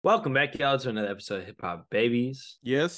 Welcome back, y'all, to another episode of Hip Hop Babies. Yes,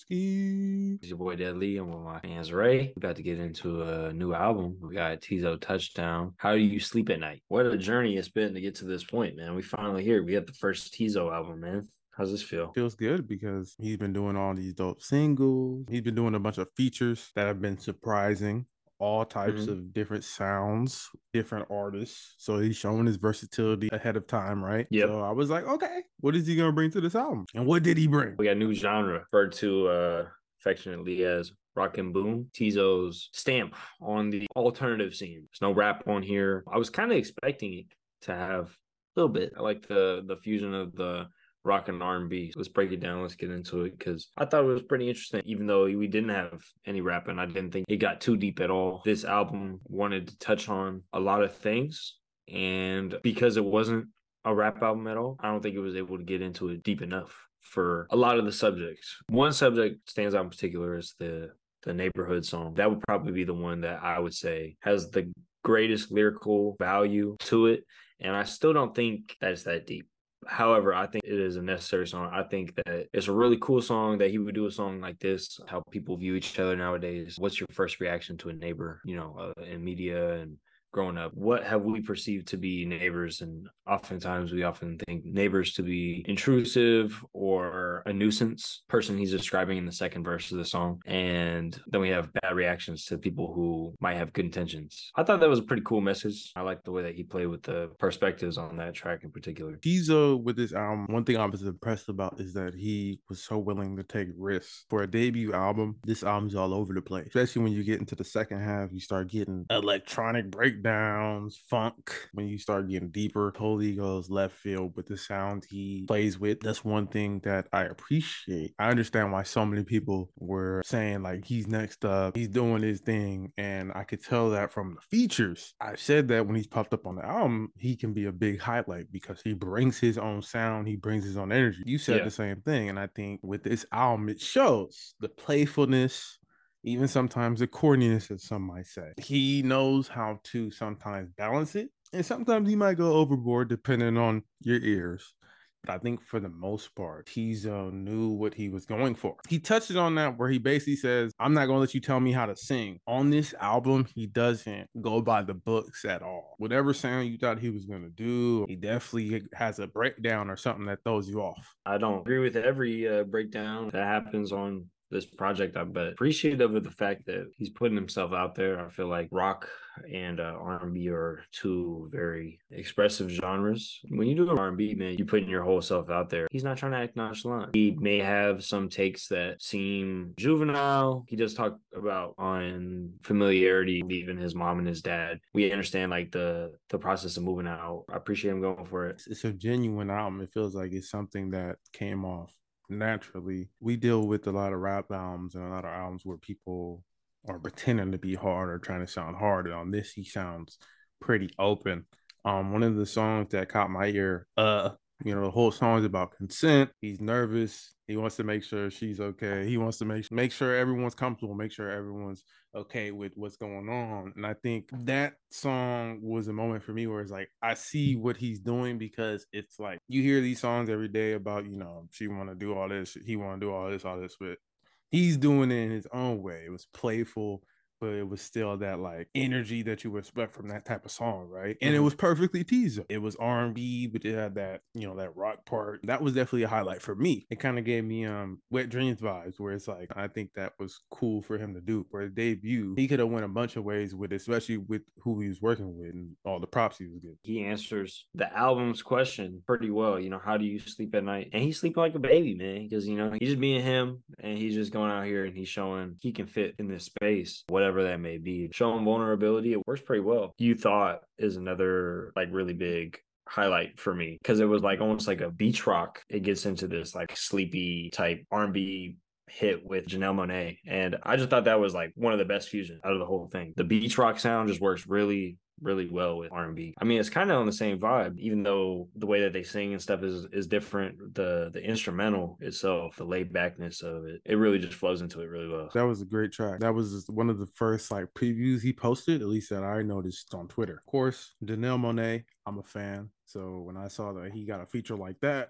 sirski. It's your boy Deadly. I'm with my fans Ray. We about to get into a new album. We got Tizo Touchdown. How do you sleep at night? What a journey it's been to get to this point, man. We finally here. We have the first Tizo album, man. How's this feel? Feels good because he's been doing all these dope singles. He's been doing a bunch of features that have been surprising. All types of different sounds, different artists. So he's showing his versatility ahead of time, right? Yep. So I was like, okay, what is he going to bring to this album? And what did he bring? We got a new genre, referred to affectionately as rock and boom. Tizo's stamp on the alternative scene. There's no rap on here. I was kind of expecting it to have a little bit. I like the fusion of the rock and R&B. Let's break it down. Let's get into it because I thought it was pretty interesting. Even though we didn't have any rapping, I didn't think it got too deep at all. This album wanted to touch on a lot of things, and because it wasn't a rap album at all, I don't think it was able to get into it deep enough for a lot of the subjects. One subject stands out in particular is the neighborhood song. That would probably be the one that I would say has the greatest lyrical value to it, and I still don't think that it's that deep. However, I think it is a necessary song. I think that it's a really cool song that he would do a song like this, how people view each other nowadays. What's your first reaction to a neighbor, in media and growing up? What have we perceived to be neighbors? And oftentimes we often think neighbors to be intrusive or a nuisance person he's describing in the second verse of the song. And then we have bad reactions to people who might have good intentions. I thought that was a pretty cool message. I like the way that he played with the perspectives on that track in particular. Tizo with this album, one thing I was impressed about is that he was so willing to take risks. For a debut album, this album's all over the place. Especially when you get into the second half, you start getting electronic breakdowns, funk. When you start getting deeper, totally goes left field with the sound he plays with. That's one thing that I appreciate. I understand why so many people were saying like he's next up, he's doing his thing, and I could tell that from the features. I said that when he's popped up on the album, he can be a big highlight because he brings his own sound, he brings his own energy. You said the same thing, and I think with this album, it shows the playfulness, even sometimes the corniness, as some might say. He knows how to sometimes balance it, and sometimes he might go overboard depending on your ears. But I think for the most part, Tizo knew what he was going for. He touched on that where he basically says, I'm not going to let you tell me how to sing. On this album, he doesn't go by the books at all. Whatever sound you thought he was going to do, he definitely has a breakdown or something that throws you off. I don't agree with every breakdown that happens on this project, but appreciative of the fact that he's putting himself out there. I feel like rock and R&B are two very expressive genres. When you do R&B, man, you putting your whole self out there. He's not trying to act nonchalant. He may have some takes that seem juvenile. He does talk about on familiarity, leaving his mom and his dad. We understand like the process of moving out. I appreciate him going for it. It's a genuine album. It feels like it's something that came off naturally. We deal with a lot of rap albums and a lot of albums where people are pretending to be hard or trying to sound hard. And on this, he sounds pretty open. One of the songs that caught my ear, the whole song is about consent. He's nervous. He wants to make sure she's okay. He wants to make sure everyone's comfortable, make sure everyone's okay with what's going on. And I think that song was a moment for me where it's like, I see what he's doing, because it's like you hear these songs every day about, she want to do all this, he want to do all this, but he's doing it in his own way. It was playful, but it was still that like energy that you would expect from that type of song, right? And it was perfectly Tizo. It was R&B, but it had that, that rock part. That was definitely a highlight for me. It kind of gave me Wet Dreams vibes, where it's like, I think that was cool for him to do. For his debut, he could have went a bunch of ways with it, especially with who he was working with and all the props he was getting. He answers the album's question pretty well. How do you sleep at night? And he's sleeping like a baby, man, because, he's just being him, and he's just going out here and he's showing he can fit in this space, whatever that may be. Showing vulnerability, it works pretty well. You Thought is another like really big highlight for me, because it was like almost like a beach rock. It gets into this like sleepy type R&B hit with Janelle Monáe, and I just thought that was like one of the best fusions out of the whole thing. The beach rock sound just works really well with R&B. I mean, it's kind of on the same vibe, even though the way that they sing and stuff is different. The instrumental itself, the laid backness of it really just flows into it really well. That was a great track. That was one of the first like previews he posted, at least that I noticed on Twitter. Of course, Janelle Monáe, I'm a fan. So when I saw that he got a feature like that,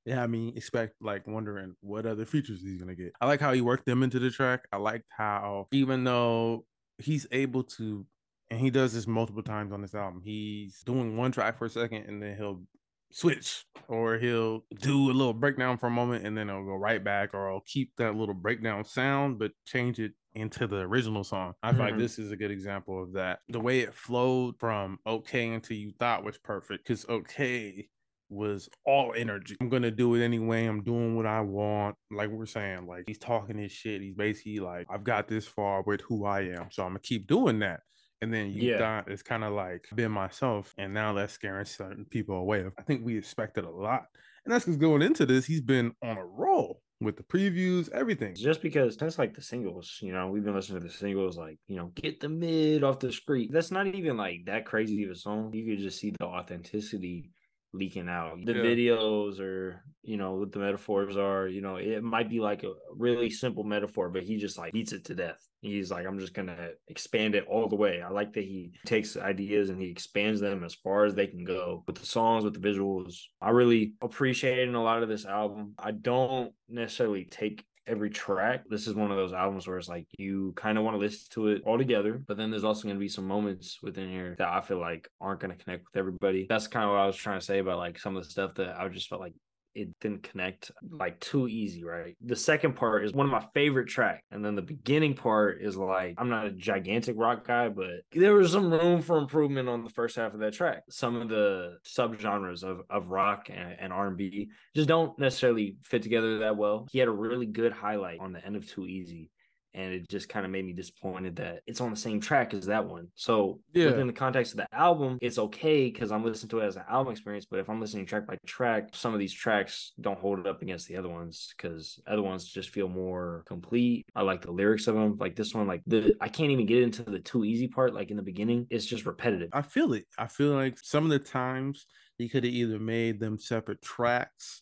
it had me wondering what other features he's gonna get. I like how he worked them into the track. I liked how even though he's able to, and he does this multiple times on this album, he's doing one track for a second and then he'll switch, or he'll do a little breakdown for a moment and then he'll go right back, or I'll keep that little breakdown sound but change it into the original song. I feel like this is a good example of that. The way it flowed from okay into you thought was perfect, because okay was all energy. I'm gonna do it anyway. I'm doing what I want. Like we're saying, like he's talking his shit. He's basically like, I've got this far with who I am, so I'm gonna keep doing that. And then you thought it's kind of like been myself, and now that's scaring certain people away. I think we expected a lot, and that's because going into this, he's been on a roll with the previews, everything. Just because that's like the singles, we've been listening to the singles, like, get the mid off the street. That's not even like that crazy of a song. You could just see the authenticity leaking out. The videos, or what the metaphors are, it might be like a really simple metaphor, but he just like beats it to death. He's like, I'm just gonna expand it all the way. I like that he takes ideas and he expands them as far as they can go with the songs, with the visuals. I really appreciate in a lot of this album. I don't necessarily take every track. This is one of those albums where it's like you kind of want to listen to it all together, but then there's also going to be some moments within here that I feel like aren't going to connect with everybody. That's kind of what I was trying to say about like some of the stuff that I just felt like it didn't connect like too easy, right? The second part is one of my favorite tracks. And then the beginning part is like, I'm not a gigantic rock guy, but there was some room for improvement on the first half of that track. Some of the subgenres of rock and R&B just don't necessarily fit together that well. He had a really good highlight on the end of Too Easy, and it just kind of made me disappointed that it's on the same track as that one. So within the context of the album, it's okay because I'm listening to it as an album experience. But if I'm listening track by track, some of these tracks don't hold it up against the other ones, because other ones just feel more complete. I like the lyrics of them. Like this one, like I can't even get into the Too Easy part. Like in the beginning, it's just repetitive. I feel it. I feel like some of the times he could have either made them separate tracks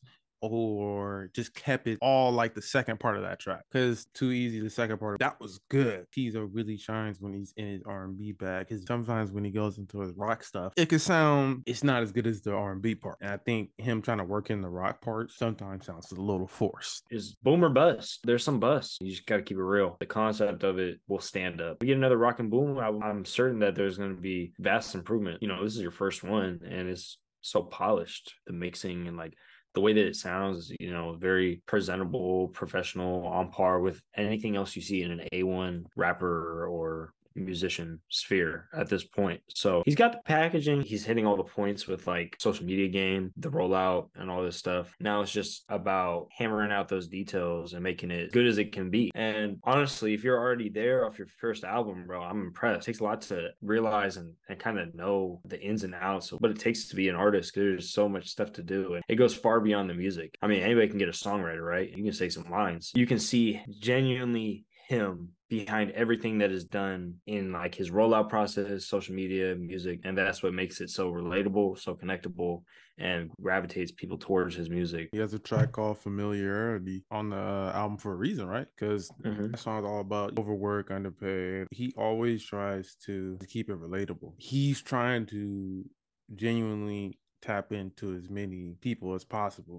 or just kept it all like the second part of that track, because Too Easy, the second part, that was good. Kizo really shines when he's in his R&B bag, because sometimes when he goes into his rock stuff, it could sound, it's not as good as the R&B part, and I think him trying to work in the rock part sometimes sounds a little forced. Is boom or bust. There's some bust. You just got to keep it real. The concept of it will stand up. We get another Rock and Boom, I'm certain that there's going to be vast improvement. This is your first one, and it's so polished. The mixing and like the way that it sounds, very presentable, professional, on par with anything else you see in an A1 rapper or musician sphere at this point. So he's got the packaging, he's hitting all the points with like social media game, the rollout, and all this stuff. Now it's just about hammering out those details and making it good as it can be. And honestly, if you're already there off your first album, bro, I'm impressed. It takes a lot to realize and kind of know the ins and outs of what it takes to be an artist, because there's so much stuff to do, and it goes far beyond the music. I mean, anybody can get a songwriter, right? You can say some lines. You can see genuinely him behind everything that is done in like his rollout process, social media, music, and that's what makes it so relatable, so connectable, and gravitates people towards his music. He has a track called Familiarity on the album for a reason, right? Because that song's all about overwork, underpaid. He always tries to keep it relatable. He's trying to genuinely tap into as many people as possible.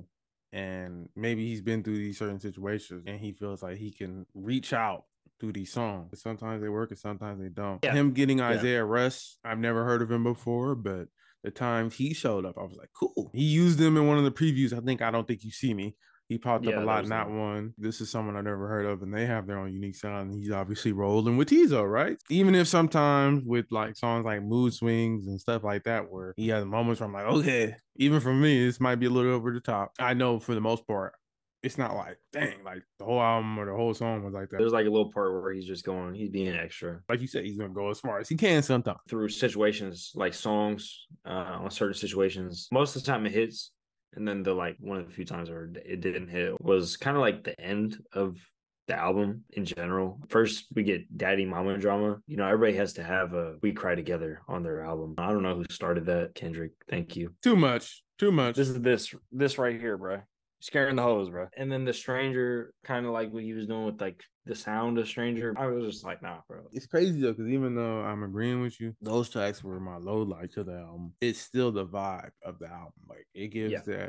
And maybe he's been through these certain situations and he feels like he can reach out through these songs. Sometimes they work and sometimes they don't. Yeah. Him getting Isaiah Russ, I've never heard of him before, but the times he showed up, I was like, cool. He used them in one of the previews. I don't think you see me. He popped up a lot in that one. This is someone I never heard of, and they have their own unique sound. He's obviously rolling with Tizo, right? Even if sometimes with like songs like Mood Swings and stuff like that, where he has moments where I'm like, okay, even for me, this might be a little over the top. I know for the most part, it's not like, dang, like the whole album or the whole song was like that. There's like a little part where he's being extra. Like you said, he's going to go as far as he can sometimes. Through situations, like songs, on certain situations. Most of the time it hits. And then one of the few times where it didn't hit was kind of like the end of the album in general. First, we get Daddy Mama drama. Everybody has to have a We Cry Together on their album. I don't know who started that. Kendrick, thank you. Too much. This is this right here, bro. Scaring the hoes, bro. And then The Stranger, kind of like what he was doing with like the sound of Stranger. I was just like, nah, bro. It's crazy though, because even though I'm agreeing with you, those tracks were my low light to the album. It's still the vibe of the album. Like it gives that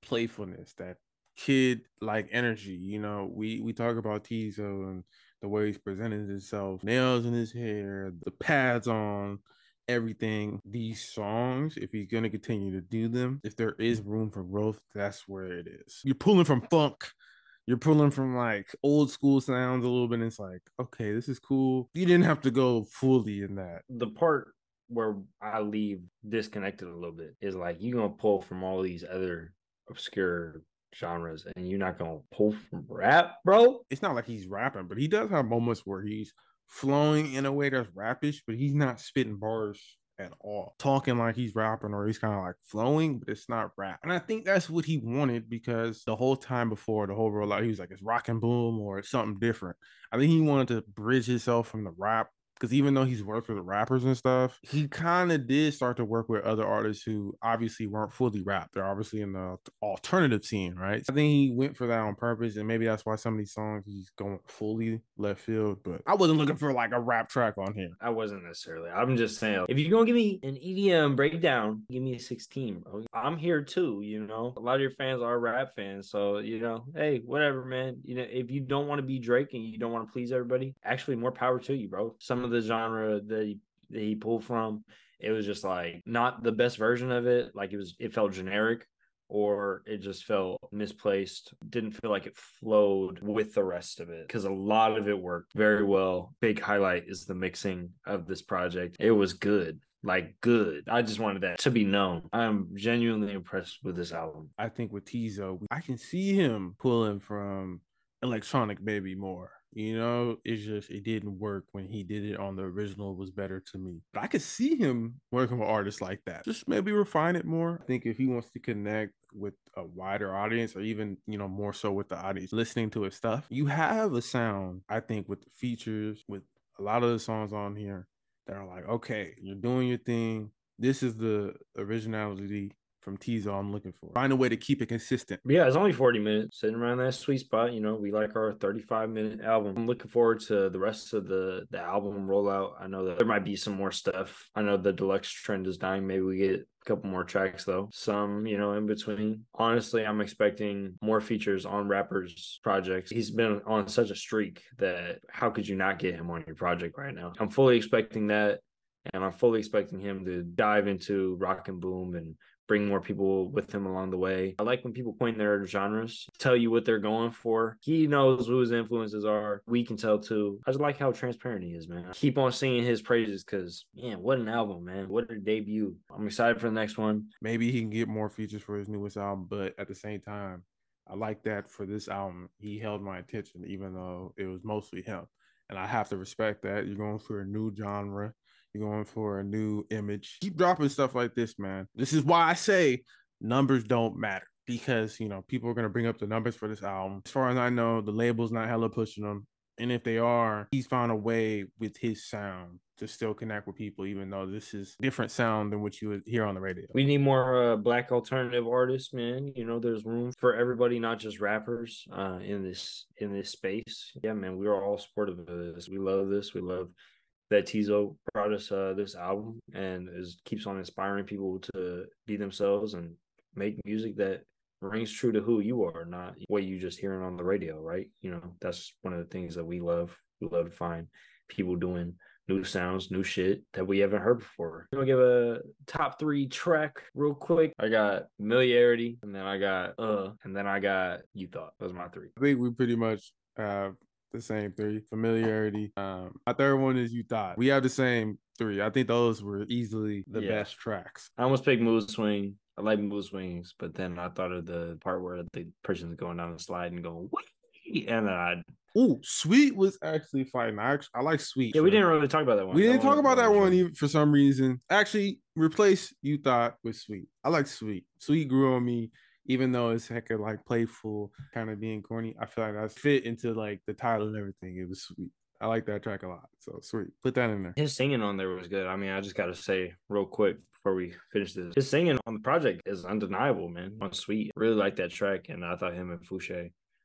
playfulness, that kid like energy. You know, we talk about Tizo and the way he's presented himself, nails in his hair, the pads on, everything. These songs, if he's gonna continue to do them, if there is room for growth, that's where it is. You're pulling from funk. You're pulling from like old school sounds a little bit. And it's like, okay, this is cool. You didn't have to go fully in that. The part where I leave disconnected a little bit is like you're gonna pull from all these other obscure genres and you're not gonna pull from rap, bro. It's not like he's rapping, but he does have moments where he's flowing in a way that's rappish, but he's not spitting bars at all. Talking like he's rapping, or he's kind of like flowing, but it's not rap. And I think that's what he wanted, because the whole time before the whole rollout, he was like, it's rock and boom or it's something different. I think he wanted to bridge himself from the rap, because even though he's worked with rappers and stuff, he kind of did start to work with other artists who obviously weren't fully rap. They're obviously in the alternative scene, right? I think he went for that on purpose, and maybe that's why some of these songs he's going fully left field. But I wasn't looking for like a rap track on here. I wasn't necessarily. I'm just saying, if you're gonna give me an EDM breakdown, give me a 16, bro. I'm here too, you know. A lot of your fans are rap fans, so you know, hey, whatever, man. You know, if you don't want to be Drake and you don't want to please everybody, actually more power to you, bro. Some of the genre that he pulled from, it was just like not the best version of it. Like it felt generic, or it just felt misplaced. Didn't feel like it flowed with the rest of it, because a lot of it worked very well. Big highlight is the mixing of this project. It was good. Like good. I just wanted that to be known. I'm genuinely impressed with this album. I think with Tizo, I can see him pulling from electronic baby more. You know, it's just it didn't work when he did it on the original. It was better to me. But I could see him working with artists like that. Just maybe refine it more. I think if he wants to connect with a wider audience, or even, you know, more so with the audience listening to his stuff, you have a sound, I think, with the features, with a lot of the songs on here that are like, okay, you're doing your thing. This is the originality from Tizo I'm looking for. Find a way to keep it consistent. Yeah, it's only 40 minutes, sitting around that sweet spot. You know, we like our 35-minute album. I'm looking forward to the rest of the album rollout. I know that there might be some more stuff. I know the deluxe trend is dying. Maybe we get a couple more tracks though. Some, you know, in between. Honestly, I'm expecting more features on rappers' projects. He's been on such a streak that how could you not get him on your project right now? I'm fully expecting that. And I'm fully expecting him to dive into rock and boom and bring more people with him along the way. I like when people point their genres, tell you what they're going for. He knows who his influences are. We can tell too. I just like how transparent he is, man. I keep on singing his praises because, man, what an album, man. What a debut. I'm excited for the next one. Maybe he can get more features for his newest album, but at the same time, I like that for this album, he held my attention, even though it was mostly him. And I have to respect that. You're going for a new genre. You're going for a new image. Keep dropping stuff like this, man. This is why I say numbers don't matter, because, you know, people are going to bring up the numbers for this album. As far as I know, the label's not hella pushing them. And if they are, he's found a way with his sound to still connect with people, even though this is different sound than what you would hear on the radio. We need more Black alternative artists, man. You know, there's room for everybody, not just rappers, in this space. Yeah, man, we are all supportive of this. We love this. We love that Tizo brought us this album, and keeps on inspiring people to be themselves and make music that rings true to who you are, not what you just hearing on the radio, right? You know, that's one of the things that we love. We love to find people doing new sounds, new shit that we haven't heard before. I'm gonna give a top 3 track real quick. I got Familiarity, and then I got and then I got You Thought. Those are my 3. I think we pretty much have the same 3. Familiarity. My third one is You Thought. We have the same 3. I think those were easily the best tracks. I almost picked Mood Swing. I like Mood Swings, but then I thought of the part where the person's going down the slide and going, whee! And then Ooh, Sweet was actually fine. I like Sweet. Yeah, we didn't really talk about that one. We didn't talk about that one even for some reason. Actually, replace You Thought with Sweet. I like Sweet. Sweet grew on me, even though it's hecka like playful, kind of being corny. I feel like that fit into like the title and everything. It was sweet. I like that track a lot. So Sweet. Put that in there. His singing on there was good. I mean, I just got to say real quick before we finish this, his singing on the project is undeniable, man. On Sweet. Really like that track, and I thought him and Fouché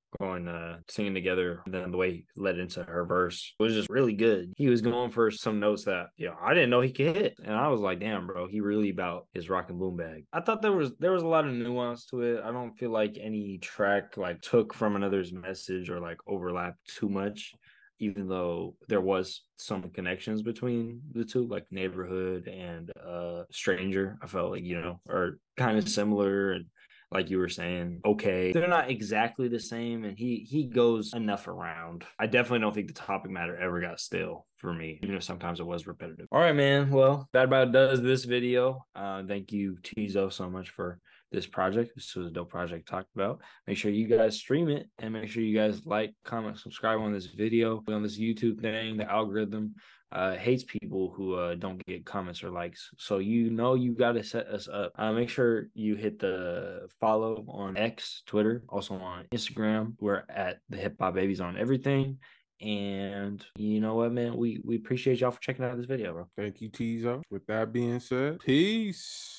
going singing together, and then the way he led into her verse was just really good. He was going for some notes that I didn't know he could hit, and I was like, damn, bro, he really about his rock and boom bag. I thought there was a lot of nuance to it. I don't feel like any track like took from another's message or like overlapped too much, even though there was some connections between the two, like Neighborhood and Stranger. I felt like, are kind of similar, and like you were saying, okay, they're not exactly the same, and he goes enough around. I definitely don't think the topic matter ever got stale for me, even if sometimes it was repetitive. All right, man. Well, that about does this video. Thank you, Tizo, so much for this project. This was a dope project talked about. Make sure you guys stream it, and make sure you guys like, comment, subscribe on this video, on this YouTube thing. The algorithm hates people who don't get comments or likes. So you got to set us up. Make sure you hit the follow on X, Twitter, also on Instagram. We're at the Hip Hop Babies on everything. And you know what, man? We appreciate y'all for checking out this video, bro. Thank you, Tizo. With that being said, peace.